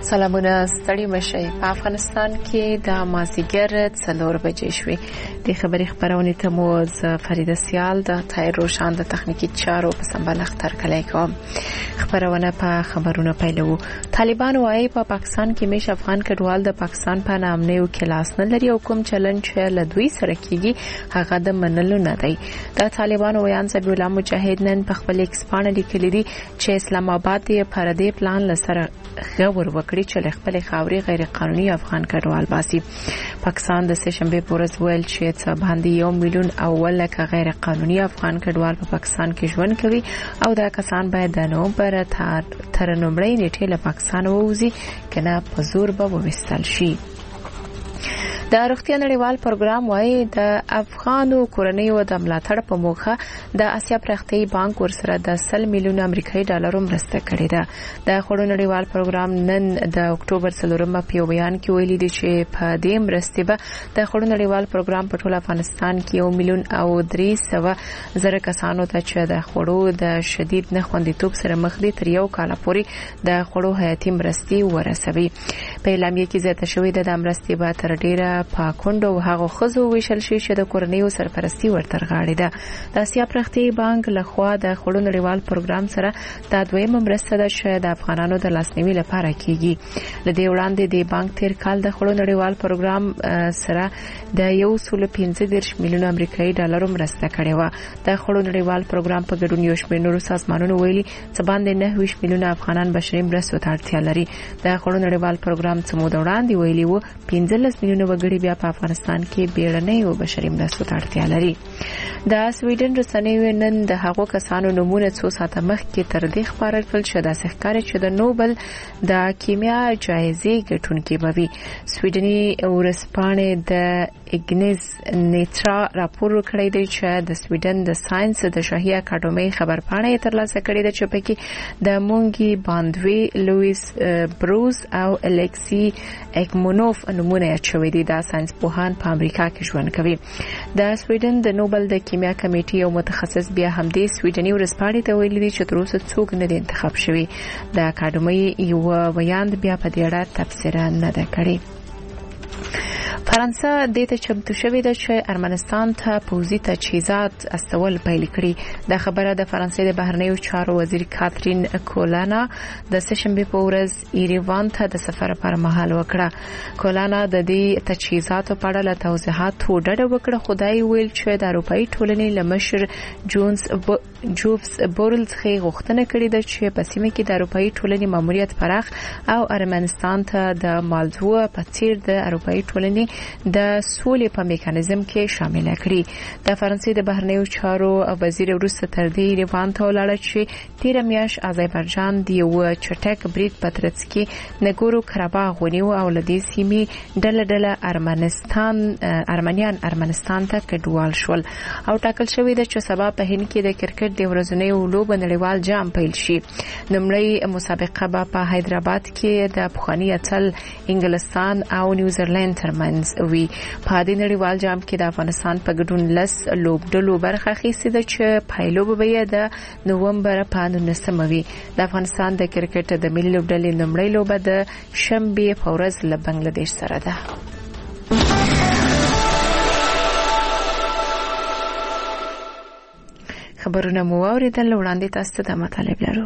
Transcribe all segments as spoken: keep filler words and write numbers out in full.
سلامونه ستړي مشي په افغانستان کې د مازیګر څلور بجې شوې د خبري خبرونه ته مو ز فرید سیال د تایر روشان د تخنیکی چارو په سمبال اختر کلی کوم خبرونه په خبرونه پیلو طالبان وايي په پا پاکستان کې مش افغان کډوال د پاکستان په نام نه یو کلاس نه لري او کوم چلن چې لدوی سره کیږي هغه د منلو نه دی د طالبان ویان سبی الله مجاهد نن په خپل ایکسپان لیکلي دي چې اسلام آباد یې پردې پلان لسره غور وکړي چې خپل خاوري غیر قانوني افغان کډوال باسي پاکستان د سه شنبه پورز ویل چې څه باندې یو میلیون اول لکه غیر قانوني افغان کډوال په پاکستان کې ژوند کوي او دا کسان باید د نومبر تر نومړی نیټه له پاکستان ووزي کنه په زور به وویستل شي د روغتیا نړیوال پروګرام وايي د افغانو کورنیو د ملاتړ په موخه د اسیا پرختي بانک ورسره د سل میلیون امریکایي ډالرو مرسته کړې ده د خړو نړیوال پروګرام نن د اکتوبر څلورمه په بیان کې ویلي دي چې په دې مرستې به د خړو نړیوال پروګرام په ټول افغانستان کې یو میلیون او درې سوه زره کسانو ته چې د خړو د شدید نه خوندیتوب سره مخ دي تر یو کال پورې د خړو حیاتي مرستې ورسوي په اعلامیه کې زیاته شوې ده د مرستې به تر ډیره پاکوند او هغه خزو ویشل شي چې د کورنیو سرپرستی ورتر غاړي ده د اسیا پرختي بانک لخوا د خړو نړیوال پروګرام سره د دویمه مرسته ده چې د افغانانو د لاسنیوي لپاره کیږي لدې وړاندې د بانک تیر کال د خړو نړیوال پروګرام سره د یو سل پنځه دېرش میلیون امریکایي ډالرو مرسته کړې و د خړو نړیوال پروګرام په ګډون یو شمېر نورو سازمانونو ویلي چې باندې نه ویش میلیون افغانان بشري مرستو ته اړتیا لري د خړو نړیوال پروګرام څخه مو وړاندې ویلي وو پنځلس میلیون وګړي بیا په افغانستان کې بیړنۍ او بشري مرستو ته اړتیا لري د سویډن رسنیو نن د هغو کسانو نمونه څو ساعته مخکې تر دې خبره کړل چې د ښکاري چې د نوبل د کیمیا جایزې ګټونکي بوي سویډني ورسپانې د اګنیز نیټرا راپور کړی دی چې د سویډن د ساينس د شاهي اکاډمي خبرپاڼه ترلاسه کړې ده چې پکې د مونګي باندوي لوئیس بروز او الکسی اګمونوف نمونه اچوي دي د ساينس پوهان په امریکا کې ژوند کوي د سویډن د نوبل د کیمیا کمیټې او متخصص بیا هم د سویډني ورسپانې ته ویلي دي چې تر اوسه څوک نه دي انتخاب شوی د اکاډمي یو ویاند بیا په دې اړه تفسیر نه ده کړې فرانسه د ته چمتو شوې ده چې ارمنستان ته پوزي تجهیزات استول پیل کړي د خبره د فرانسې د بهرنیو چارو وزیر کاترین کولانا د سشنبه په ورځ ایریوان ته د سفر پر مهال وکړه کولانا د دې تجهیزاتو په اړه له توضیحاتو ډډه وکړه خدای ویل چې د اروپאי ټولنې لمشر جونز جوبس بورل څخه غوښتنه کړې ده چې په سیمه کې د اروپאי ټولنې ماموریت پراخ او ارمنستان ته د مالدو په څیر د اروپאי ټولنې د سولې په میکانیزم کې شامل کړي د فرانسې د بهرنیو چارو وزیر وروسته تر دې ایروان ته ولاړ چې تیر میاش آذربایجان د یو چټک برید پترڅ کې نګورو کراباغ ونیو او لدې سیمې ډله ډله ارمنستان ارمنیان ارمنستان ته کډوال شول او ټاکل شوې ده چې سبا په هند کې د کرکټ د ورځنیو لوبو نړیوال جام پیل شي نمړی مسابقه به په حیدرآباد کې د پخوانی اتل انګلستان او نیوزیلند ترمنځ وی په دې نړیوال جام کې د افغانستان په ګډون لس لوبډلو برخه اخیستې ده چې پایلو به د نومبر په نولسمه وي د افغانستان د کرکټ د ملي لوبډلې نمړی لوبه د شنبه په ورځ له بنگلاديش سره ده خبرونه مو اوریدل وړاندې تاسو ته مطالب لرو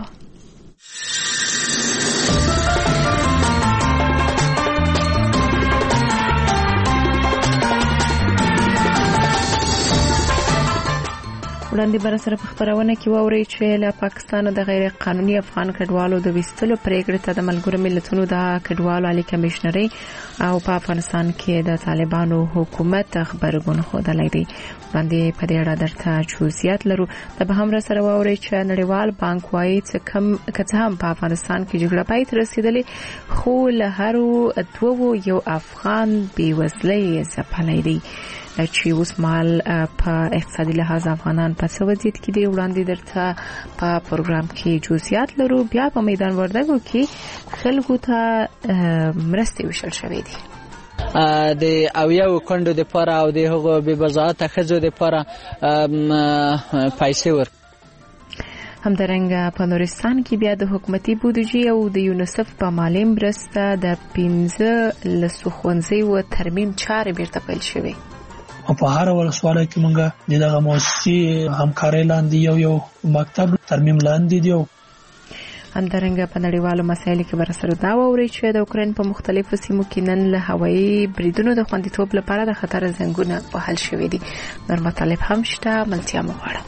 وړاندې بر سره په خبرونه کې ووري چې له پاکستان د غیر قانوني افغان کډوالو د وستلو پریکړه ته د ملګرو ملتونو د کډوالو عالی کمشنري او په افغانستان کې د طالبانو حکومت خبرګون خوده لري باندې په دې اړه درته جزئیات لرو د به هم سره ووري چې نړیوال بانک وايي چې کم کته هم په افغانستان کې جګړه پای ته رسیدلې خو له هرو دوو یو افغان بیوزلۍ ځپلې دي چې اوس مال په اقتصادي لحاظ افغانان په سوځید کې دی وړاندې درته په پروګرام کې جزئیات لرو بیا په میدان وردګو کې خلکو ته مرستې وشل شوې دي د اویو کندو د پاره او د هغو به بزاعت خزو د پاره پیسې ور همدارنګه په نورستان کې بیا د حکومتي بودیجې او د یونیسف په مالي مرسته د پنځه لسو ښوونځیو ترمیم چارې بیرته پیل شوې. په هر ولسوالۍ کې موږ دغه مؤسسې همکارۍ لاندې یو یو مکتب ترمیم لاندې دی. همدارنګه په نړیوالو مسایلو کې ورسره دا ووري چې د اوکراین په مختلفو سیمو کې نن له هوایي بریدونو د خوندیتوب لپاره د خطر زنګونه وهل شوي دي. نور مطالب هم شته، ملتیا مو غواړم.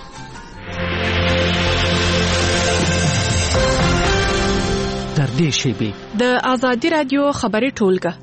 در دې شیبې د آزادي رادیو خبري ټولګه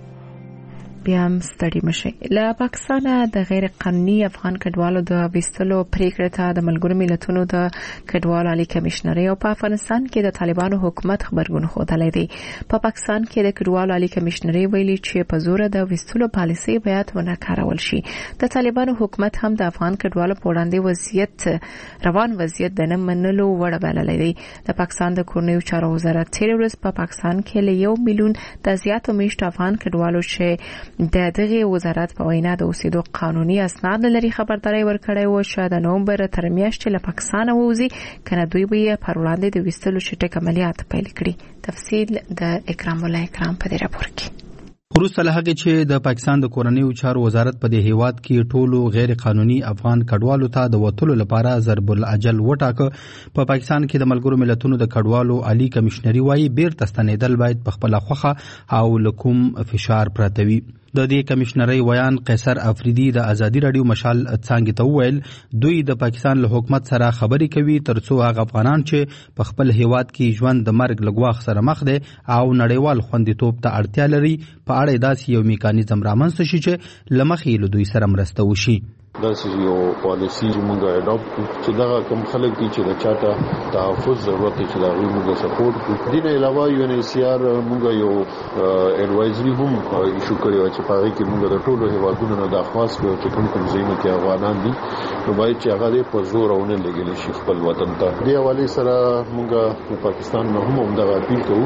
بیا هم ستړي مشي. له پاکستانه د غیر قانوني افغان کډوالو د ویستلو پریکړه ته د ملګرو ملتونو د کډوالو عالی کمشنري او په افغانستان کې د طالبانو حکومت خبرګون خوده دی. په پاکستان کې د کډوالو عالی کمشنري ویلي چې په زور د ویستلو پالیسي باید ونه کارول شي. د طالبانو حکومت هم د افغان کډوالو په وړاندې وضعیت روان وضعیت د نه منلو وړ بللی دی. د پاکستان د کورنیو چارو وزارت تیر ورځ په پاکستان کې له یو میلیون د زیاتو میشت افغان کډوالو چې د دغه وزارت په وینا د اوسېدو قانوني اسناد لري خبرداري ورکړې و چې د نومبر تر میاشتې له پاکستان ووزي کنه دوی به پر وړاندې د ویستلو شټک عملیات پیل کړي. تفصیل د اکرام الله اکرام په دې راپور کې. وروسته له هغې چې د پاکستان د کورنیو چارو وزارت په دې هیواد کې ټولو غیر قانوني افغان کډوالو ته د وټلو لپاره ضرب الاجل وټاکه، په پاکستان کې د ملګرو ملتونو د کډوالو عالی کمشنري وايي بیرته ستنېدل باید په خپله خوښه او له کوم فشار پرته وي. د دې کمشنري ویان قیصر افریدي د ازادي رادیو مشال څنګه ته وویل دوی د پاکستان له حکومت سره خبرې کوي ترڅو هغه افغانان چې په خپل هیواد کې ژوند د مرګ لګواخ سره مخ دي او نړیوال خوندیتوب ته اړتیا لري په اړه داسې یو میکانیزم رامنځته شي چې لمخې له دوی سره مرسته وشي. دا یو پالیسی چې موږ اډاپټ کړو چې دا کوم خلک دي چې د چاته تحفظ ضرورت چې دا غوښتل موږ سپورټ کړو. دین علاوه یو ان ایچ سی آر موږ یو اډوایزري هم ایشو کړی چې په هغه کې موږ د ټولو هیوادونو نه درخواست کوو چې کوم کوم ځایونه کې افغانان دي نو باید چې هغه په زور او نه لګیل شي خپل وطن ته. دی حواله سره موږ په پاکستان نه هم دا اپیل کوو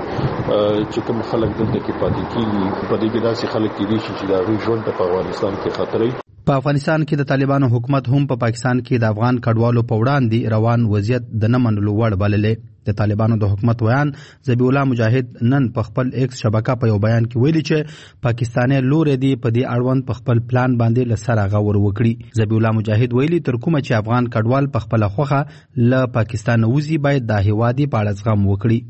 چې کوم خلک دلته کې پاتې کیږي په دې کې داسې خلک کېږي چې دا غوښتل ژوند په افغانستان کې خطر وي. په افغانستان کې د طالبانو حکومت هم په پاکستان کې د افغان کډوالو په وړاندې روان وضعیت د نه منلو وړ بللې. د طالبانو د حکومت ویان ذبیح الله مجاهد نن په خپل ایکس شبکه په یو بیان کې ویلي چې پاکستاني لوري دی په دې اړوند په خپل پلان باندې لسره غور وکړي. ذبیح الله مجاهد ویلي تر کومه چې افغان کډوال په خپل خوخه له پاکستان وزي باید د هیوادي په اړه زغم وکړي.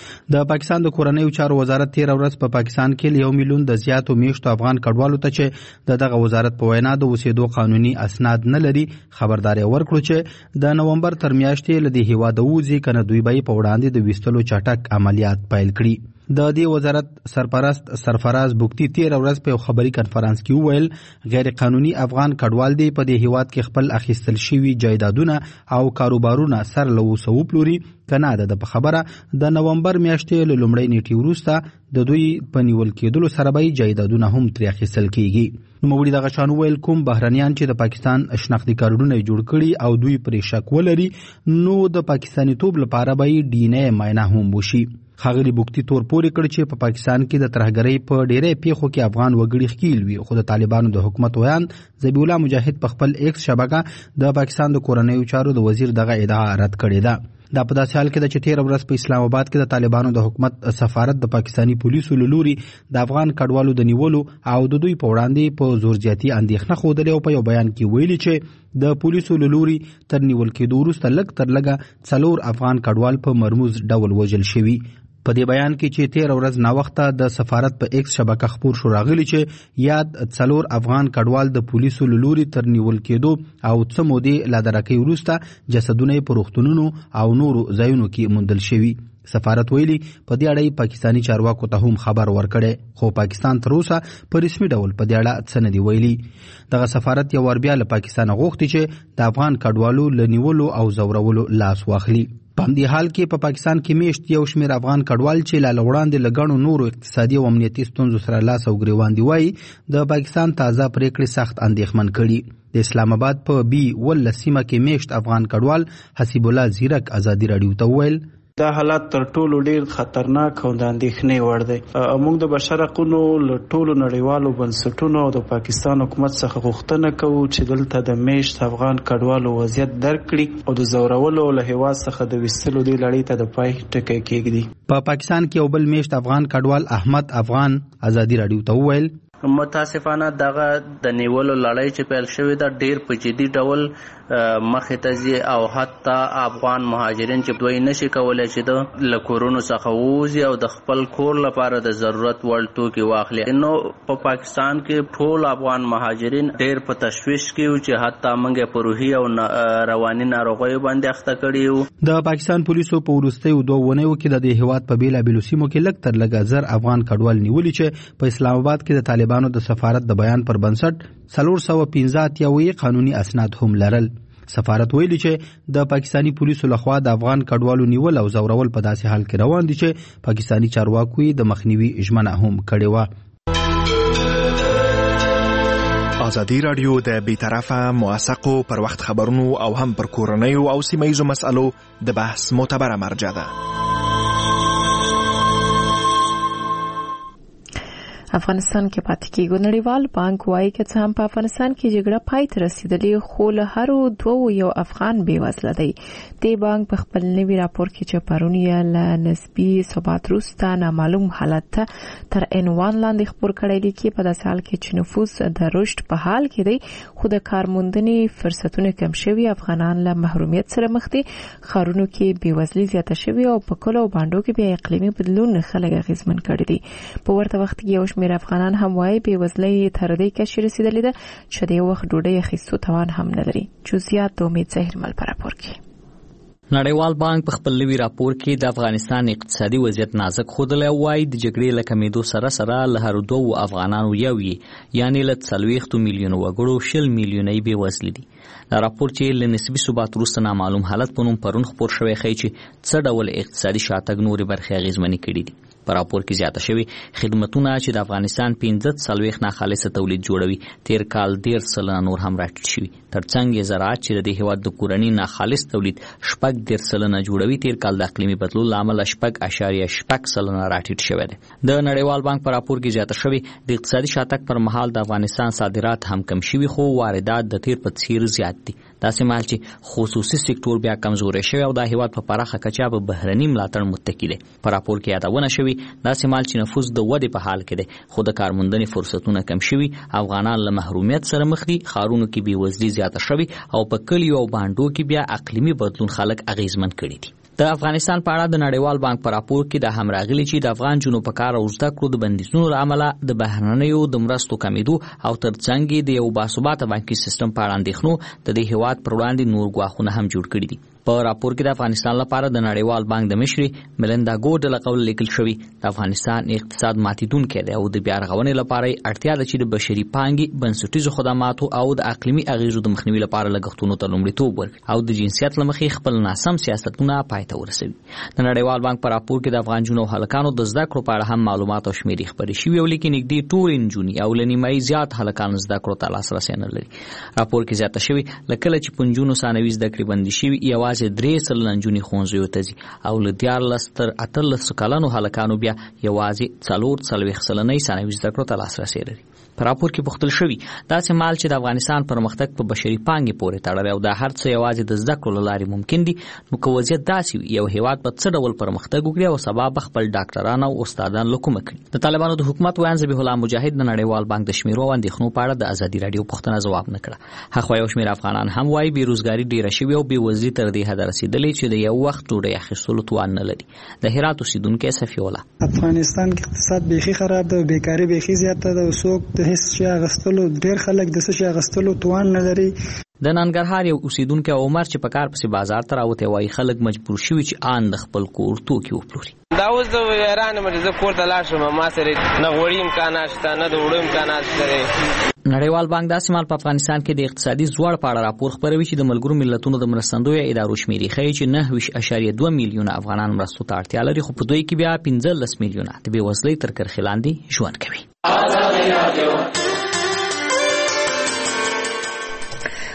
د پاکستان د کورنیو چارو وزارت تیر ورځ په پاکستان کې یو میلیون د زیاتو میشتو افغان کډوالو ته چې د دغه وزارت په وینا د اوسېدو قانوني اسناد نه لري خبرداري ورکړو چې د نومبر تر میاشتې له دې هیواده وځي کنه دوی به په وړاندې د ویستلو چټک عملیات پیل کړي. د دې وزارت سرپرست سرفراز بوکتی تیر ورځ په خبري کانفرنس کې وویل غیر قانوني افغان کډوال دی په دې هیواد کې خپل اخیستل شوی جایدادونه او کاروبارونه سر له وسو پلوري کنه د په خبره د نومبر میاشتې له لومړۍ نیټې وروسته د دوی په نیول کېدلو سره به جایدادونه هم ترې اخیستل کیږي. نوموړي دغه شان ویل کوم بهرنیان چې د پاکستان شناختی کارډونه جوړ کړي او دوی پرې شک ولري نو د پاکستاني توب لپاره به ډي ان اے معاینه هم وشي. خاغلی بوکتی تور پورې کړ چې په پاکستان کې د ترهګرۍ په ډېرې پیښو کې افغان وګړي ښکیل وي خو د طالبانو د حکومت ویان ذبیح الله مجاهد په خپل ایکس شبکه د پاکستان د کورنیو چارو د وزیر دغه ادعا رد کړې ده. دا په داسې حال کې د چې تیر ورځ په اسلام آباد کې د طالبانو د حکومت سفارت د پاکستانی پولیسو له لوري د افغان کډوالو د نیولو او د دوی په وړاندې په زور زیاتی اندېښنه ښودلې او په یو بیان کې ویلي چې د پولیسو له لوري تر نیول کېدو وروسته لږ تر لږه څلور افغان کډوال په مرموز ډول وژل شوي. په دې بیان کې چې تیر ورځ ناوخته د سفارت په ایکس شبکه خبر شو راغلی چې یاد څلور افغان کډوال د پولیسو له لوري تر نیول کېدو او څه مودې لا درکې وروسته جسدونه په روغتونونو او نورو ځایونو کې موندل شوي. سفارت ویلي په دې اړه پاکستانی چارواکو ته هم خبر ورکړي خو پاکستان تر اوسه په رسمي ډول په دې اړه څه نه دی ویلي. دغه سفارت یو ور بیا له پاکستان غوښتي چې د افغان کډوالو له نیولو او زورولو لاس واخلي. په دې حال کې په پا پاکستان کې میشت یو شمېر افغان کډوال چې لا وړاندې لګڼو نورو اقتصادي او امنیتي ستونزو سره لاس او ګریوان دی وایي د پاکستان تازه پریکړې سخت اندېښمن کړي. د اسلام آباد په بي ول سیمه کې میشت افغان کډوال حسیب الله زیرک ازادي رادیو ته ویل دا حالات تر ټولو ډیر خطرناک او د اندېښنې وړ دی. موږ د بشر حقوقو له ټولو نړیوالو بنسټونو او د پاکستان حکومت څخه غوښتنه کوو چې دلته د میشت افغان کډوالو وضعیت درک کړي او د زورولو له هیواد څخه د وستلو دی لړۍ ته د پای ټکی کېږدي. په پاکستان کې یو بل میشت افغان کډوال احمد افغان ازادي رادیو ته وویل متاسفانه دغه د نیولو لړۍ چې پیل شوې ده ډیر په جدي ډول مخې ته ځي او حتی افغان مهاجرین چې دوی نشي کولای چې د لکورونو څخه ووځي او د خپل کور لپاره د ضرورت وړ توکي واخلي. نو په پاکستان کې ټول افغان مهاجرین ډیر په تشویش کې او چې حتی موږ په روحي او رواني ناروغیو باندې اخته کړي یو. د پاکستان پولیسو په وروستیو دوه ونیو کې د دې هیواد په بیلابېلو سیمو کې لږ تر لږه زر افغان کډوال نیولي چې په اسلام آباد کې د طالبانو د سفارت د بیان پر بنسټ څلور سوه پنځه اتیا قانوني اسناد هم لرل. سفارت ویلي چې د پاکستانی پولیسو لخوا د افغان کډوالو نیول او زورول په داسې حال کې روان دي چې پاکستانی چارواکو د مخنیوي ژمنه هم کړې وه. ازادي رادیو د بیطرفه موثقو پر وخت خبرونو او هم پر کورنیو او سیمه‌ییزو مسألو د بحث معتبره مرجع ده. افغانستان کې پاتې کېږي. نړیوال بانک وایي چې څه هم په افغانستان کې جګړه پای ته رسیدلې خو له هرو دوو یو افغان بېوزله دی. د بانک په خپل نوي راپور کې چې پرون یې له نسبي ثبات وروسته نامعلوم حالت ته تر عنوان لاندې خپور کړی لیکي په داسې حال کې چې نفوس د رشد په حال کې دی خو د کارموندنې فرصتونه کم شوي، افغانان له محرومیت سره مخ دي، ښارونو کې بېوزلي زیاته شوې او په کلو او بانډو کې بیا اقلیمي بدلون خلک اغېزمن کړي دي. په ورته وخت کې یو شمېر افغانان هم وايي بېوزلۍ تر دې کچې رسیدلې ده چې د یو وخت ډوډۍ اخیستو توان هم نه لري. جزئیات د امید زهرمل په راپور کې. نړیوال بانک په خپل نوي راپور کې د افغانستان اقتصادي وضعیت نازک ښودلی او وایي د جګړې له کمېدو سره سره له هرو دوو افغانانو یو یې یعنې له څلوېښتو میلیونو وګړو شل میلیونه یې بېوزلي دي. دا راپور چې له نسبي ثبات وروسته نامعلوم حالت په نوم پرون خپور شوی ښیي چې څه ډول اقتصادي شاتګ نورې برخې اغېزمنې کړي دي. په راپور کې زیاته شوي خدمتونه چې د افغانستان پنځه څلوېښت ناخالصه تولید جوړوي تیر کال دېرش سلنه نور هم راټیټ شوي. ترڅنګ یې زراعت چې د دې هېواد د کورني ناخالص تولید شپږ دېرش سلنه جوړوي تیر کال د اقلیمي بدلون له امله شپږ اشاریه شپږ سلنه راټیټ شوی دی. د نړیوال بانک په راپور کې زیاته شوي د اقتصادي شاتګ پر مهال د افغانستان صادرات هم کم شوي خو واردات د تیر په څیر زیات دي. داسې مهال چې خصوصي سکتور بیا کمزوری شوی او د هېواد په پراخه کچه په بهرني ملاتړ متکي دی. په راپور کې یادونه شوې داسې مهال چې نفوس د ودې په حال کې دی خو د کارموندنې فرصتونه کم شوي، افغانان له محرومیت سره مخ دي، ښارونو کې بېوزلي زیاته شوې او په کلیو او بانډو کې بیا اقلیمي بدلون خلک اغېزمن کړي دي. د افغانستان په اړه د نړیوال بانک په راپور کې دا هم راغلي چې د افغان جنو په کار او زده کړو د بندیزونو له امله د بهرنیو د مرستو کمیدو او ترڅنګ د یو باثباته بانکي سیستم په اړه اندېښنو د دې هېواد پر وړاندې نور ګواښونه هم جوړ کړي دي. په راپور کې د افغانستان لپاره د نړیوال بانک د مشرې ملندا ګوډ له قوله لیکل شوي د افغانستان اقتصاد ماتیدونکی دی او د بیا رغونې لپاره اړتیا ده چې د بشري پانګې، بنسټیزو خدماتو او د اقلیمي اغېزو د مخنیوي لپاره لګښتونو ته لومړیتوب ورکړي او د جنسیت له مخې خپل ناسم سیاستونه پای ته ورسوي. د نړیوال بانک په راپور کې د افغان جنو هلکانو د زده کړو په اړه هم معلومات او شمیرې خپرې شوي او لیکي نږدې ټول نجونې او له نیمایي زیات هلکان زده کړو ته لاسرسی نه لري. راپور کې زیاته شوي له کله چې په نجونو ثانوي زده کړې بندې شوي یوازې درې سلنه نجونې ښوونځیو ته ځي او له دیارلس تر اتلسو کلنو هلکانو بیا یوازې څلور څلوېښت سلنه یې ثانوي زده کړو ته لاسرسی لري. په راپور کې پوښتل شوي داسې مهال چې د افغانستان پرمختګ په بشري پانګې پورې تړلی او دا هر څه یوازې د زده کړو له لارې ممکن دي، نو که وضعیت داسې وي یو هېواد په څه ډول پرمختګ وکړي او سبا به خپل ډاکټران او استادان له کومه کړي. د طالبانو د حکومت ویاند ذبیح الله مجاهد د نړیوال بانک د شمیرو او اندېښنو په اړه د ازادي راډیو پوښتنه ځواب نه کړه. هاخوا یو شمېر افغانان هم وایي بېروزګاري ډېره شوې او بېوزلي تر دې حده رسېدلې چې د یو وخت ډوډۍ اخیستلو توان نه لري. د هرات اوسېدونکی صفي الله: افغانستان کې اقتصاد بیخي خراب ده، بیکاري بیخي زیاته ده او څوک د هیڅ شي اخیستلو ډېر خلک د څه شي اخیستلو توان نه لري. د ننګرهار یو اوسېدونکی عمر چې په کار پسې بازار ته راوتی وایي خلک مجبور شوي چې آن د خپل کور توکي وپلوري. دا اوس د یارانې مې زه کور ته لاړ شم، ما سره نه غوړي امکانات شته نه د وړو امکانات شته. نړیوال بانک داسې مهال په افغانستان کې د اقتصادي ځوړ په اړه راپور خپروي چې د ملګرو ملتونو د مرستندویه ادارو شمېرې ښیي چې نهه ویشت اشاریه دوه میلیونه افغانان مرستو ته اړتیا لري خو په دوی کې بیا پنځلس میلیونه د بېوزلۍ تر کرښې لاندې ژوند کوي.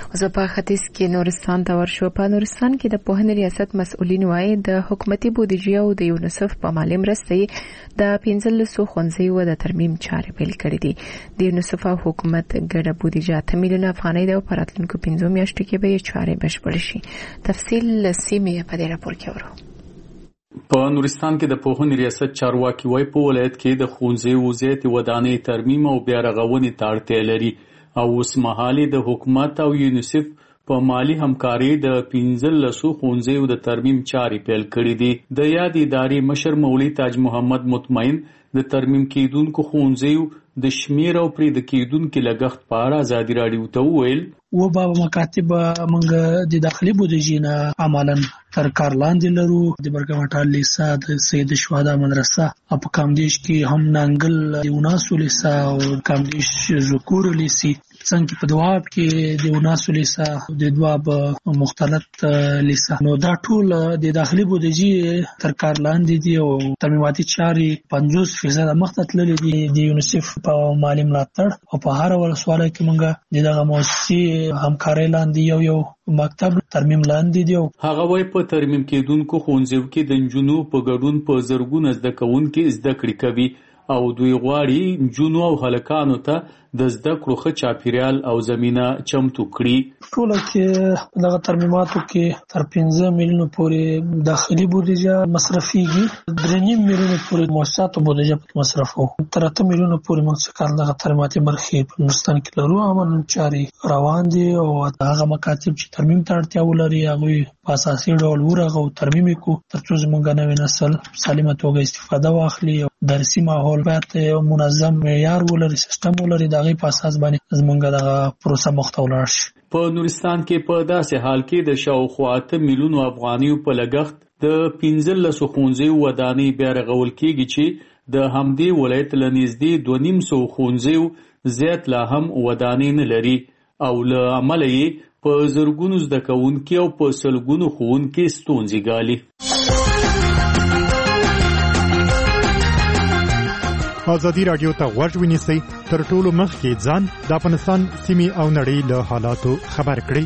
اوس په ختیځ کې نورستان ته ورشو. په نورستان کې د پوهنې ریاست مسؤلین وايي د حکومتي بودیجه او د یونیسف په مالي مرستې د پنځلسو ښوونځیو د ترمیم چارې پیل کړې دي. د یونیسف او حکومت ګډه بودیجه اته میلیونه افغانۍ ده او په راتلونکو پنځو میاشتو کې به یې چارې بشپړې شي. تفصیل سیمې په دې راپور کې ورو. په نورستان کې د پوهنې ریاست چارواکي وايي په ولایت کې د ښوونځیو زیاتې ودانۍ ترمیم او بیا رغونې ته اړتیا لري او اوس مهال د حکومت او یونیسف په مالی همکاري د پنځلسو ښوونځیو د ترمیم چارې پیل کړې دي. د یاد ادارې مشر مولوي تاج محمد مطمئن د ترمیم کېدونکو ښوونځیو د شمیر او پرې د کېدونکو لګښت په اړه ازادي راډیو ته وویل. و باب مکاتب موږ د داخلي بودیجې نه عملاً تر کار لاندې لرو. د برګمټال لیسا د سید شهدا مدرسه او په کامدیش کې هم نانګل د وناسو لیسا او کامدیش ذکور لیسي څنګه په دواب کې د وناسو لیسا د دواب مختلط لیسا. نو دا ټول د داخلي بودیجې تر کار لاندې دي او ترمیماتي چارې پنځوس فیصد مخته تللې دي. د یونیسف په مالی ملاتړ او په هر ولسواله کې موږ دغه موسسې همکاري لاندې یو یو مکتب ترمیم لاندې دی. هغه وايي په ترمیم کېدونکو ښوونځیو کې د نجونو په ګډون په زرګونه زده کوونکي زده کړې کوي او دوی غواړي نجونو او هلکانو ته د زده کړو ښه چاپیریال او زمینه چمتو کړي. ټول کې دغه ترمیماتو کې تر پنځه میلیونو پورې داخلي بودیجه مصرفيږي. درې نیم میلیونو پورې مؤسساتو بودیجه مصرفو. تر اته میلیونو پورې موږ څه کار دغه ترمیماتي برخې په نورستان کې لرو. عملاً چارې روان دي او هغه مکاتب چې ترمیم ته اړتیا ولري هغوی په اساسي ډول ورغه او ترمیم وکړو ترڅو زموږ نوی نسل سالمه توګه استفاده واخلي. درسي ماحول باید منظم معیار ولري، سیستم ولري. دغه په اساس باندې زموږ دغه پروسه مخته ولاړ شي. په نورستان کې په داسې حال کې د شاوخوا اته میلیونو افغانیو په لګښت د پنځلسو ښوونځیو ودانۍ بیا رغول کېږي چې د همدې ولایت له نږدې دوه نیم سوه ښوونځیو زیات لا هم ودانۍ نه لري او له امله یې په زرګونو زده کوونکي او په سلګونو ښوونکي ستونزې ګالي. ازادي راډیو ته غوږ ونیسئ تر ټولو مخکې ځان د افغانستان سیمې او نړۍ له حالاتو خبر کړئ.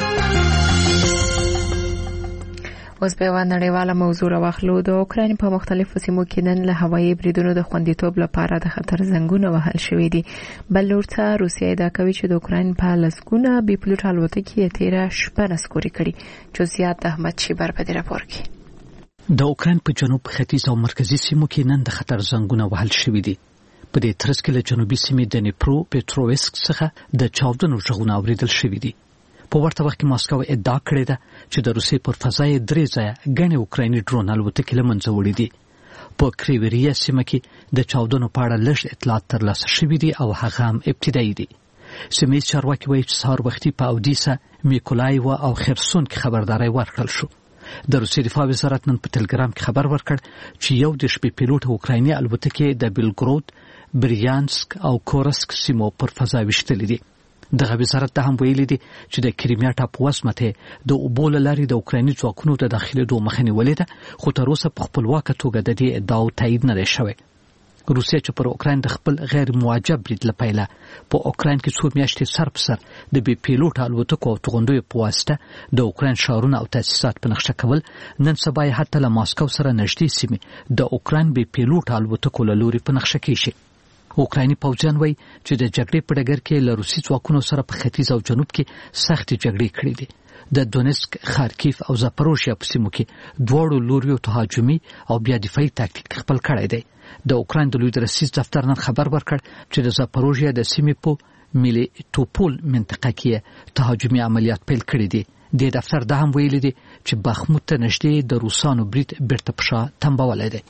اوس په یوه نړیواله موضوع راواخلو. د اوکراین په مختلفو سیمو کې نن له هوایي بریدونو د خوندیتوب لپاره د خطر زنګونه وهل شوي دي. بل لور ته روسیه ادعا کوي چې د اوکراین په لسګونه بې پیلوټ الوتکې یې تېره شپه نسکوري کړي. جزئیات د احمد شیبر په دې راپور کې. د اوکراین په جنوب ختیځ او مرکزي سیمو کې نن د خطر زنګونه وهل شوي دي. په دې ترڅ کې له جنوبي سیمې د نیپرو پټرووسک څخه د چاودنو غږونه اوریدل شوي دي. په ورته وخت کې ماسکو ادعا کړې ده چې د روسیې پر فضا یې درې ځایه ګڼې اوکرایني ډرون الوتکې له منځه وړي دي. په کریوریا سیمه کې د چاودنو په اړه لږ اطلاعات ترلاسه شوي دي او هغه هم ابتدایي دي. سیمه چارواکي وایي چې سهار وختي په اودیسا، میکولایو او خرسون کې خبرداري ورکړل شو. د روسیې دفاع وزارت نن په ټلګرام کې خبر ورکړ چې یو د شپې پیلوټ اوکرایني الوتکې د بیلګرود، بریانسک او کورسک سیمو پر فضا وشتلې دي. دغه وزارت ته هم ویلي دي چې د کریمیا ټاپو وسمته د اوبو له لارې د اوکرایني ځواکونو د داخلېدو مخه نیولې ده، خو تر اوسه په خپلواکه توګه د دې ادعاو تایید نه دی شوی. روسیه چې پر اوکراین د خپل غیر موجب برید له پیله په اوکراین کې څو میاشتې سر په سر د بې پیلوټ الوتکو او توغندیو په واسطه د اوکراین ښارونه او تاسیسات په نقشه کول، نن سبا یې حتی له ماسکو سره نږدې سیمې د اوکراین بې پیلوټ الوتکو له لوري په نقشه کېږي. اوکرایني پوځیان وایي چې د جګړې په ډګر کې له روسي ځواکونو سره په ختیځ او جنوب کې سختې جګړې کړې دي. د دونسک، خارکیف او زاپروژیا په سیمو کې دواړو لوریو تهاجمي او بیا دفاعي تاکتیک خپل کړی دی. د اوکراین د لوی درسیز دفتر نن خبر ورکړ چې د زاپروژیا د سیمې په میلیټوپول منطقه کې تهاجمي عملیات پیل کړي دي. د دفتر دا هم ویلي دي چې بخموت ته نږدې د روسانو برید بیرته په شا تنبولی دی.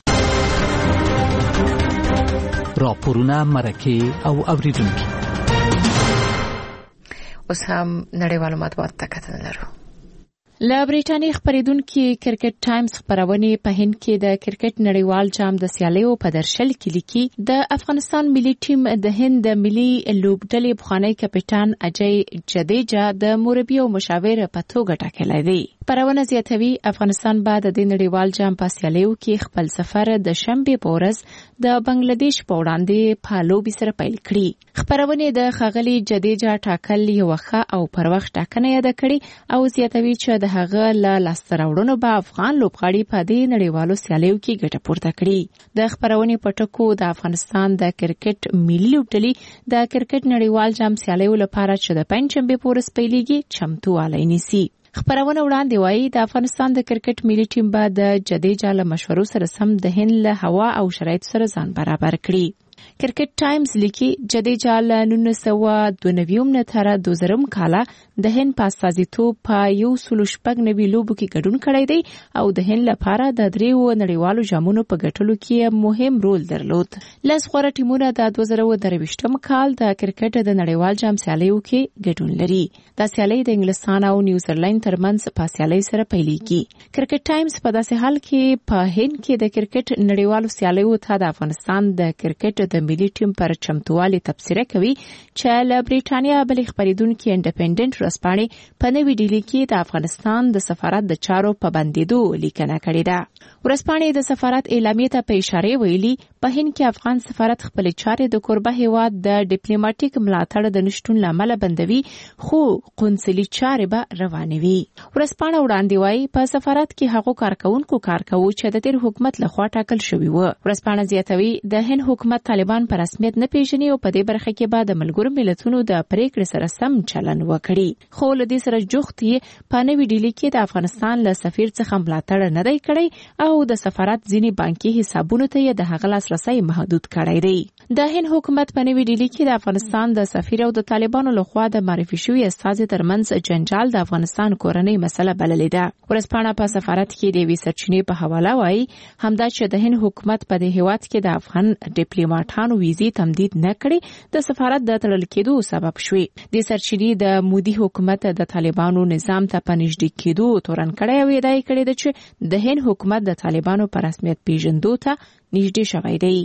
راپورونه، مرکې او اوریدونکي. اوس هم نړیوالو مطبوعاتو ته کتنه لرو. له بریټانیې خبرېدونکي کرکټ ټایمز خبرونه په هند کې د کرکټ نړیوال جام د سیالیو په درشل کې لیکي د افغانستان ملي ټیم د هند د ملي لوبډلې بخوانی کپټان اجای جدیجا د مربي او مشاور په توګه ټاکلی دی. خبرونه زیاتوي افغانستان بعد د نړیوال جام په سیالیو کې خپل سفر د شنبه په ورځ د بنگلاديش په وړاندې په لوبي سره پیل کړي. خبرونه د خغلی جديجا ټاکل یو ښه او پر وخت ټاکنه یاد کړي او زیاتوي چې د هغه له لاستراوړنو به افغان لوبغاړي په دې نړیوالو سیالیو کې ګټه پورته کړي. د خبرونه په ټکو د افغانستان د کرکټ ملي لوبډلې د کرکټ نړیوال جام سیالیو لپاره چې د پنځمبه په ورځ پیلېږي چمتووالی نیسي. خبرونه وړاندې وایي د افغانستان د کرکټ ملي ټیم به د جديجا له مشورو سره سم د هند له هوا او شرایط سره ځان برابر کړي. کرکټ ټایمز لیکي جديجا له نولس سوه دوه نوي نه تر دوه زره کال د هند په استازیتوب په یو سل شپږ نوي لوبو کې ګډون کړی دی او د هند لپاره د دریو نړیوالو جامونو په ګټلو کې مهم رول درلود. لس غوره ټیمونه د دوه زره درویشتم کال د کرکټ د نړیوال جام سیالیو کې ګډون لري. دا سیالي د انګلستان او نیوزیلند ترمنځ په سیالي سره پیلېږي. کرکټ ټایمز په داسې حال کې په هند کې د کرکټ نړیوالو سیالیو ته د افغانستان د کرکټ د ملي ټیم پر چمتووالي تبصره کوي چې له بریټانیا بلې خبرېدونکي انډیپندنت ورځپاڼې په نوې ډیلي کې د افغانستان د سفارت د چارو په بندیدو لیکنه کړې ده. ورځپاڼې د سفارت اعلامیې ته په اشاره ویلي په هند کې افغان سفارت خپل چارې د کوربه هیواد د ډیپلوماټیک ملاتړ د نشټون لامل بندوي خو قونسلي چارې به روانوي. ورځپاڼه وړاندې وایي په سفارت کې هغو کارکونکو کار کوي چې د تیر حکومت لخوا ټاکل شوی و. ورځپاڼه زیاتوي د هند حکومت طالبان په رسمیت نه پیژني او په دې برخه کې به د ملګرو ملتونو د پریکړې سره سم چلن وکړي. خو له دې سره جوخت یې په نوې ډیلي کې د افغانستان له سفیر څخه ملاتړ نه دی کړی او د سفارت ځینې بانکي حسابونو ته یې د هغه لاسرسی محدود کړی دی. د هند حکومت په نوې ډیلي کې د افغانستان د سفیر او د طالبانو لخوا د معرفي شوی استازي ترمنځ جنجال د افغانستان کورنۍ مسله بللې ده. ورځپاڼه په سفارت کې د وی سرچینې په حواله وایي همدا چې د هند حکومت په دې هیواد کې د افغان ډیپلوماټانو ویزې تمدید نه کړي د سفارت د تړل کېدو سبب شوي. د سرچینې د مودي حکومت د طالبانو نظام ته په نږدې کېدو تورن کړی او ادعا کړې ده چې د هند حکومت د طالبانو په رسمیت پیژندو ته نږدې شوی دی.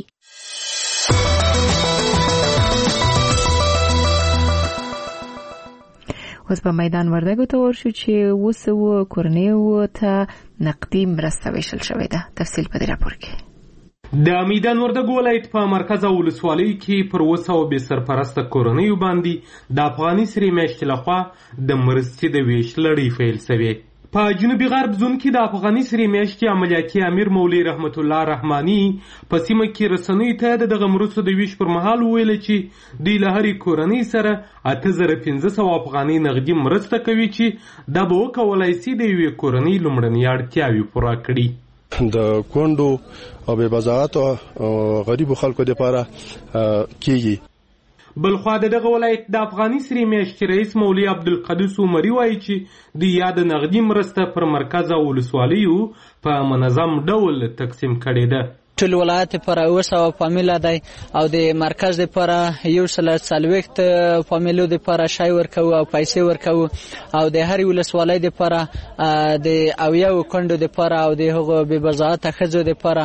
اوس په میدان وردګو ته ورشو چې وسو کورنیو ته نقدي مرسته ویشل شوې ده. تفصیل په دې راپور کې. د میدان وردګو ولایت په مرکز او ولسوالۍ کې پر وسو بې سرپرسته کورنیو باندې د افغاني سرې میاشتې لخوا د مرستې د ویش لړۍ پیل شوې. په جنوبي غرب زون کې د افغاني سرې میاشتې عملیاتي امیر مولوي رحمت الله رحماني په سیمه کې رسنیو ته د دغه مرستو د ویش پر مهال وویل چې دوی له هرې کورنۍ سره اته زره پنځه سوه افغانۍ نغدي مرسته کوي چې دا به وکولای شي د یوې کورنۍ لومړنۍ اړتیاوې پوره کړي. د کونډو او بې بضاعتو غریبو خلکو لپاره کیږي. بلخوا د دغه ولایت د افغاني سرې میاشتې رئیس مولوي عبدالقدوس عمري وایي چې د یاد نغدي مرسته پر مرکز او ولسوالیو په منظم ډول تقسیم کړې ده. ټول ولایت پر اوه سوه فامیله دی او د مرکز لپاره یو سل څلوېښت فامیلو لپاره شی ورکوو او پیسې ورکوو او د هرې ولسوالۍ لپاره د اویاو کونډو لپاره او د هغو بې بضاعته ښځو لپاره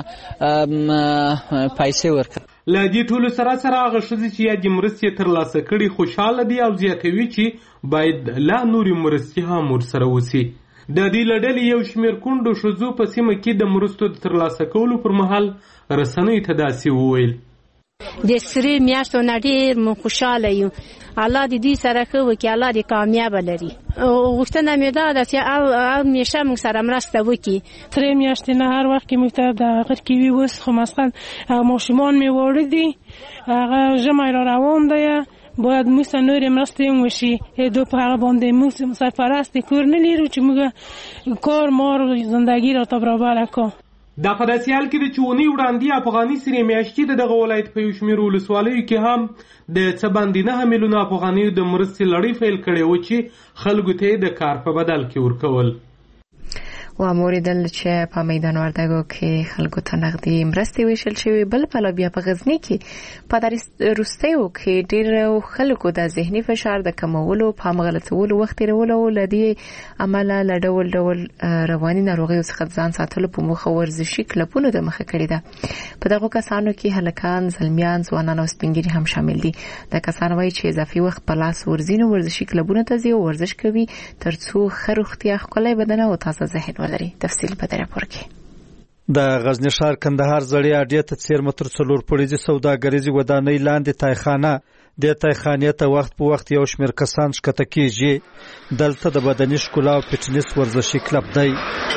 پیسې ورکوو. له دې ټولو سره سره هغه ښځې چې یادې مرستې ترلاسه کړي خوشحاله دي او زیاتوي چې باید لا نورې مرستې هم ورسره وسي. د دې له ډلې یو شمېر کونډو ښځو په سیمه کې د مرستو د ترلاسه کولو پر مهال رسنیو ته داسې وویل: د سرې میاشتو نه ډېر مو خوشحاله یو. الله دې دوی سره ښه وکړي، الله دې کامیابه لري. غوښتنه مې دا ده چې همیشه موږ سره مرسته وکړي. سرې میاشتې نه هر وخت کې موږ ته د غر کې وي. اوس خو مثلا ماشومان مې واړه دي، هغه ژمی را روان دی، باید موږ ته نورې مرستې هم وشي. دو په هغه باندې موږ سرپرست کور نه لرو چې موږ کار مار زندگی را ته برابره کړو. دا په داسې حال کې ده چې اونۍ وړاندې افغاني سرې میاشتې د دغه ولایت په یو شمېر ولسوالیو کې هم د څه باندې نهه میلیونه افغانیو د مرستې لړۍ پیل کړې وه چې خلکو ته یې د کار په بدل کې ورکول. و موریدل چې په میدان وردګو کې خلکو ته نغدي مرستې ویشل شوې. بل پلو بیا په غزنی کې په روستیو کې ډېر خلکو د ذهني فشار د کمولو په مغلطولو وخت تیرولو لدی عمله لډول ډول رواني ناروغیو څخه ځان ساتلو په موخه ورزشي کلبونو د مخه کړی ده. په دغه کسانو کې هلکان، زلمیان، ځوانان او سپینګیري هم شامل دي. د کسان وایي چې اضافي وخت په لاس ورزینو ورزشي کلبونو ته ځي او ورزش کوي ترڅو ښه روغتیا، ښکلی بدن او تازه ذهن ولري. تفصیل په دې راپور کې. د غزنی ښار کندهار زړې اډې ته څیرمه تر څلور پوړیزې سوداګریزې ودانۍ لاندې تایخانه. د تایخانې ته وخت په وخت یو شمېر کسان ښکته کېږي. دلته د بدني ښکلا او فټنس ورزشي کلب دی.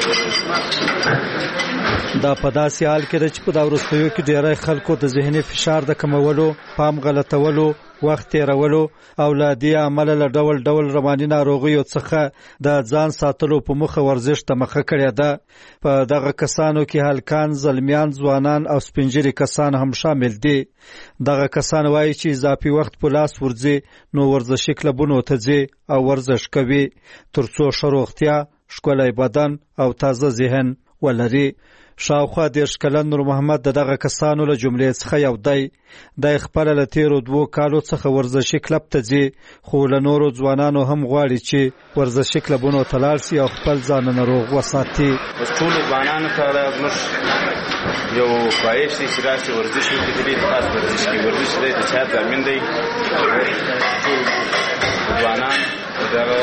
دا په داسې حال کې ده چې په دا وروستیو کې ډېری خلکو د ذهني فشار د کمولو، پام غلطولو، وخت تیرولو او له دې عمله له ډول ډول رواني ناروغیو څخه د ځان ساتلو په موخه ورزش ته مخه کړې ده. په دغه کسانو کې هلکان، زلمیان، ځوانان او سپینجري کسان هم شامل دي. دغه کسان وایي چې اضافي وخت په لاس ورځي نو ورزشي کلبونو ته ځي او ورزش کوي ترڅو ښه روغتیا، ښکلی بدن او تازه ذهن ولري. شاوخوا دېرش کلن نور محمد د دغه کسانو له جملې څخه یو دی. دی خپله له تېرو دوو کالو څخه ورزشي کلب ته ځي، خو له نورو ځوانانو هم غواړي چې ورزشي کلبونو ته لاړ شي او خپل ځانونه روغ وساتي. ټولو ځوانانو ته زموږ یو خواهش دی چې راشي ورزش وکړي. د دې خاص ورزش کې ورزش دی د چا ضامن دی. ټول ځوانان دغه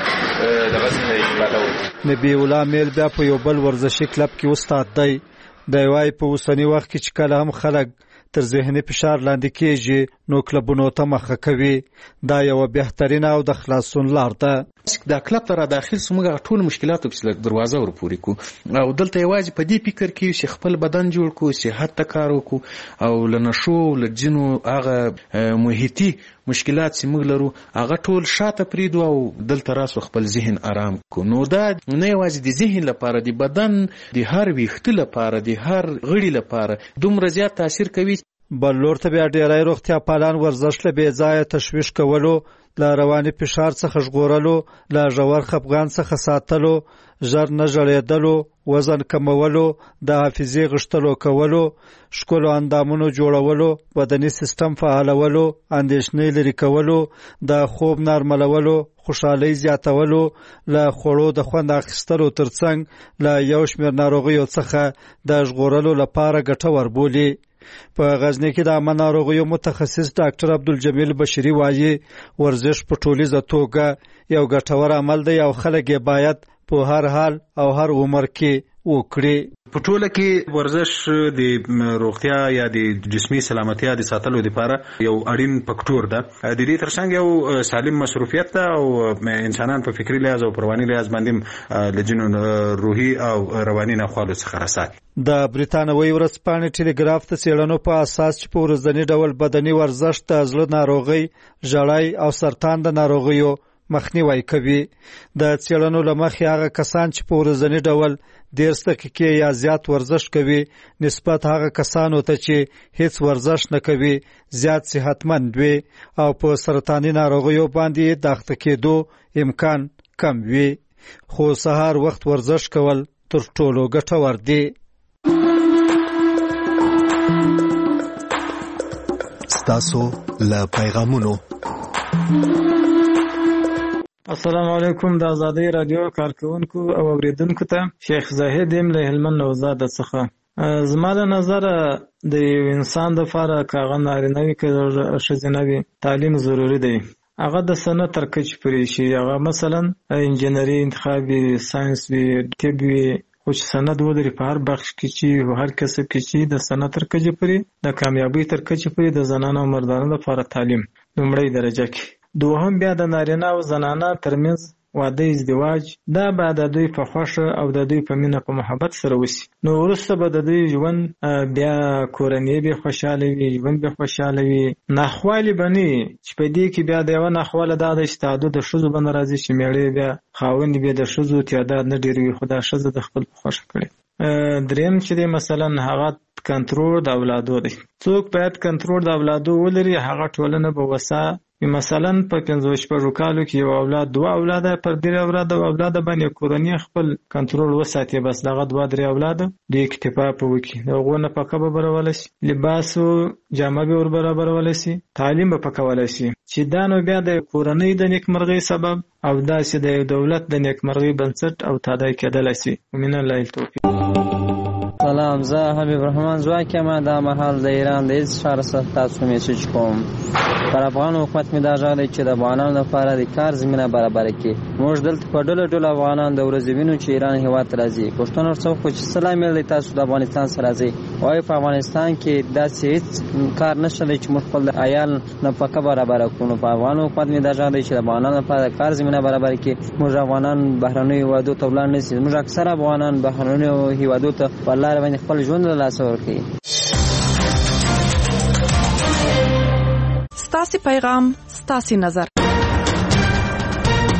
دغه څخه استفاده وکړي. نبی الله میل بیا په یو بل ورزشي کلب کې استاد دی. دی وایي په اوسني وخت کې چې کله هم خلک تر ذهني فشار لاندې کېږي نو کلبونو ته مخه کوي. دا یوه بهترینه او د خلاصون لار ده. دا کلب ته را داخل سو موږ ټول مشکلاتو پسې دروازه ورپورې کو او دلته یوازې په دې فکر کې چې خپل بدن جوړ کو، صحت ته کار وکړو او له نشو له جنو هغه محیطي مشکلات چې موږ لرو هغه ټول شاته پرېږدو او دلته راسو خپل ذهن آرام کو. نو دا نه یوازې د ذهن لپاره، د بدن د هر ویښته لپاره، د هر غړي لپاره دومره زیات تاثیر کوي. بل لور ته بیا ډېری روغتیا پالان ورزش له بې ځایه تشویش کولو، له رواني فشار څخه ژغورلو، له ژور خفګان څخه ساتلو، ژر نه ژړېدلو، وزن کمولو، د حافظې غښتلو کولو، ښکلو اندامونو جوړولو، بدني سیستم فعالولو، اندېښنې لرې کولو، د خوب نرملولو، خوشحالۍ زیاتولو، له خوړو د خوند اخیستلو ترڅنګ له یو شمېر ناروغیو څخه د ژغورلو لپاره ګټور بولي. په غزنی کې د عامه ناروغیو متخصص ډاکټر عبدالجمیل بشری وایي ورزش په ټولیزه توګه یو ګټور عمل دی او خلک یې باید په هر حال او هر عمر کې وکړي. په ټوله کې ورزش د روغتیا یا د جسمي سلامتیا د ساتلو لپاره یو اړین فکټور ده. د دې ترڅنګ یو سالم مصروفیت ده او انسانان په فکری لحاظ او رواني لحاظ باندې له جنون روحي او رواني ناخوالو څخه رسات. د بریتانوي ورځپاڼې ټیلیګراف ته څېړنو په اساس چې په ورځني ډول بدني ورزش د زړه ناروغۍ، ژړای او سرطان د ناروغیو مخنیوی کوي. د څېړنو له مخې هغه کسان چې په ورځني ډول دېرش دقیقې یا زیات ورزش کوي نسبت هغه کسانو ته چې هیڅ ورزش نه کوي زیات صحتمند وي او په سرطاني ناروغیو باندې د اخته کېدو امکان کم وي. خو سهار وخت ورزش کول تر ټولو ګټور دی. ستاسو له پیغامونو. السلام علیکم. د آزادۍ رادیو کارکونکو او اوریدونکو ته شیخ زاهد یم له هلمند نوزاد څخه. زما له نظره د یو انسان لپاره که هغه نارینه وي که ښځینه وي تعلیم ضروري دی. هغه د سند تر کچې پورې شي. هغه مثلا انجینري انتخاب وي، ساینس وي، طب وي، خو چې سند ولري په هر بخش کې چې هر کسب کې چې د سند تر کچې پورې د کامیابۍ تر کچې پورې د زنانو او مردانو لپاره تعلیم لومړۍ درجه کې. دوهم بیا د نارینه او زنانه ترمنځ واده ازدواج، دا به د دوی په خوښه او د دوی په مینه په محبت سره وشي. نو وروسته به د دوی ژوند بیا کورنۍ به خوشحاله وي، ژوند به خوشحاله وي، ناخوالې به نه وي. چې په دې کې بیا د یوه ناخواله دا ده چې تعدد د ښځو به نه راځي چې مېړه بیا خاوند بیا د ښځو تعداد نه ډېروي خو دا ښځه د خپل په خوښه کړي. دریم چې دی مثلا هغه کنټرول د اولادو دی. څوک باید کنټرول د اولادو ولري، هغه ټولنه به وسه مثلا په پنځه شپږو کالو کې یو اولاد دوه اولاد پر درې اولاد او اولاد باندې کورنۍ خپل کنټرول وساتي، بس دغه دوه درې اولاد د اکتفا په وکي دغه نه پکه به برول شي، لباس او جامه به ور برابرول شي، تعلیم به پکول شي، چې دا نو بیا د کورنۍ د نیکمرغۍ سبب او داسې د دولت د نیکمرغۍ بنسټ او تادای کېدل شي. ومن الله التوفیق. سلام، زه حبیب رحمان زواک یم. دا مهال د ایران د هیڅ ښار څخه تاسو میسج کوم. پر افغان حکومت مې دا غږ دی چې د افغانانو لپاره د کار زمینه برابره کړي. موږ دلته په ډله ډله افغانان د ورځې وینو چې ایران هېواد ته راځي. پوښتنه ورڅخه وکړو چې څه لامل دی تاسو د افغانستان څخه راځئ؟ وایي په افغانستان کې داسې هېڅ کار نشته دی چې موږ خپل عیال نفقه برابره کړو. نو په افغان حکومت مې دا غږ دی چې د افغانانو لپاره د کار زمینه برابره کړي. موږ افغانان بهرنیو هېوادو ته ولاړ نه شي. موږ اکثره افغانان بهرنیو هېوادو ته په لاره باندې خپل ژوند له لاسه ورکوي. ستاسې پیغام ستاسې نظر.